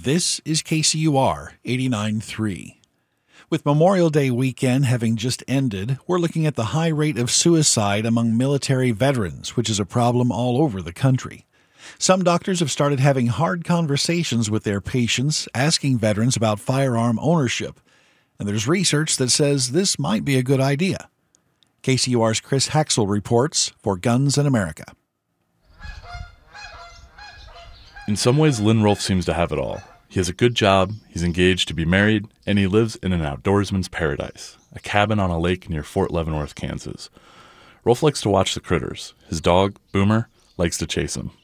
This is KCUR 89.3. With Memorial Day weekend having just ended, we're looking at the high rate of suicide among military veterans, which is a problem all over the country. Some doctors have started having hard conversations with their patients, asking veterans about firearm ownership. And there's research that says this might be a good idea. KCUR's Chris Haxel reports for Guns in America. In some ways, Lynn Rolfe seems to have it all. He has a good job, he's engaged to be married, and he lives in an outdoorsman's paradise, a cabin on a lake near Fort Leavenworth, Kansas. Rolfe likes to watch the critters. His dog, Boomer, likes to chase him.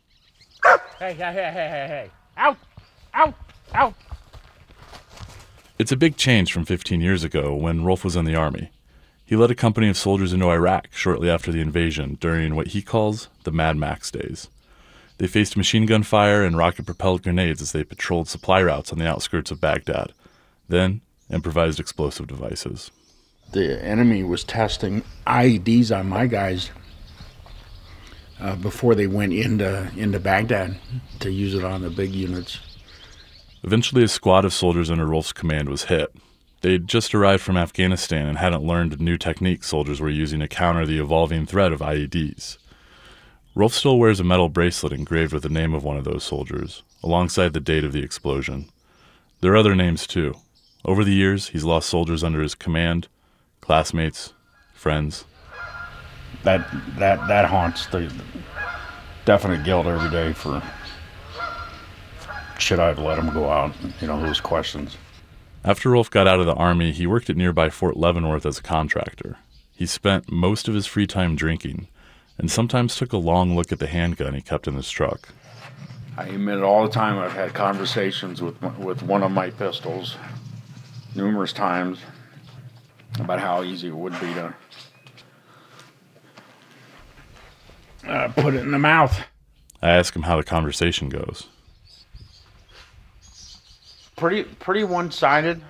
Hey. Out! Out! It's a big change from 15 years ago when Rolfe was in the Army. He led a company of soldiers into Iraq shortly after the invasion during what he calls the Mad Max days. They faced machine gun fire and rocket-propelled grenades as they patrolled supply routes on the outskirts of Baghdad, then improvised explosive devices. The enemy was testing IEDs on my guys before they went into Baghdad to use it on the big units. Eventually, a squad of soldiers under Rolfe's command was hit. They'd just arrived from Afghanistan and hadn't learned new techniques soldiers were using to counter the evolving threat of IEDs. Rolfe still wears a metal bracelet engraved with the name of one of those soldiers, alongside the date of the explosion. There are other names, too. Over the years, he's lost soldiers under his command, classmates, friends. That haunts the definite guilt every day for should I have let him go out, those questions. After Rolfe got out of the Army, he worked at nearby Fort Leavenworth as a contractor. He spent most of his free time drinking, and sometimes took a long look at the handgun he kept in his truck. I admit it all the time. I've had conversations with one of my pistols numerous times about how easy it would be to put it in the mouth. I ask him how the conversation goes. Pretty one-sided,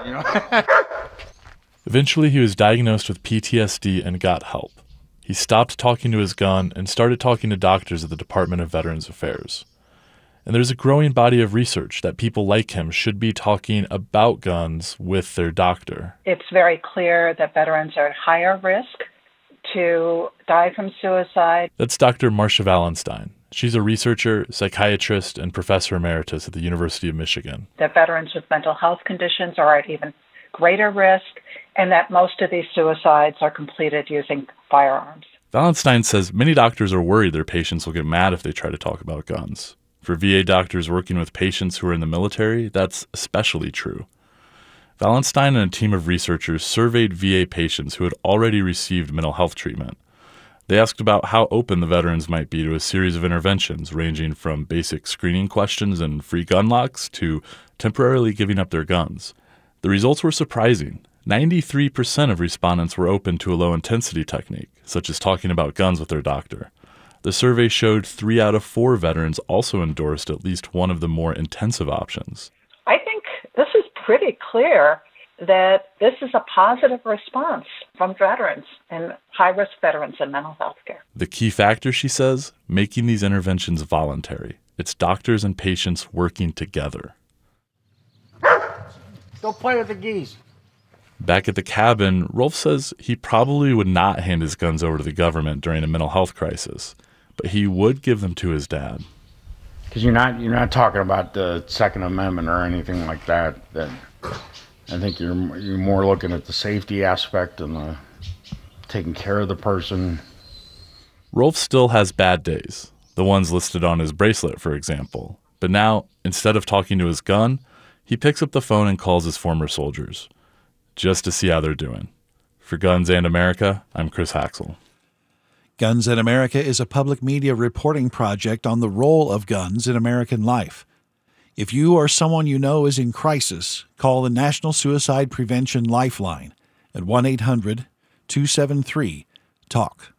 Eventually, he was diagnosed with PTSD and got help. He stopped talking to his gun and started talking to doctors at the Department of Veterans Affairs. And there's a growing body of research that people like him should be talking about guns with their doctor. It's very clear that veterans are at higher risk to die from suicide. That's Dr. Marcia Wallenstein. She's a researcher, psychiatrist, and professor emeritus at the University of Michigan. That veterans with mental health conditions are at even greater risk, and that most of these suicides are completed using firearms. Wallenstein says many doctors are worried their patients will get mad if they try to talk about guns. For VA doctors working with patients who are in the military, that's especially true. Wallenstein and a team of researchers surveyed VA patients who had already received mental health treatment. They asked about how open the veterans might be to a series of interventions ranging from basic screening questions and free gun locks to temporarily giving up their guns. The results were surprising. 93% of respondents were open to a low-intensity technique, such as talking about guns with their doctor. The survey showed 3 out of 4 veterans also endorsed at least one of the more intensive options. I think this is pretty clear that this is a positive response from veterans and high-risk veterans in mental health care. The key factor, she says, making these interventions voluntary. It's doctors and patients working together. Go play with the geese. Back at the cabin, Rolfe says he probably would not hand his guns over to the government during a mental health crisis, but he would give them to his dad. Because you're not talking about the Second Amendment or anything like that. That I think you're more looking at the safety aspect and the taking care of the person. Rolfe still has bad days, the ones listed on his bracelet, for example. But now, instead of talking to his gun, he picks up the phone and calls his former soldiers, just to see how they're doing. For Guns and America, I'm Chris Haxel. Guns in America is a public media reporting project on the role of guns in American life. If you or someone you know is in crisis, call the National Suicide Prevention Lifeline at 1-800-273-TALK.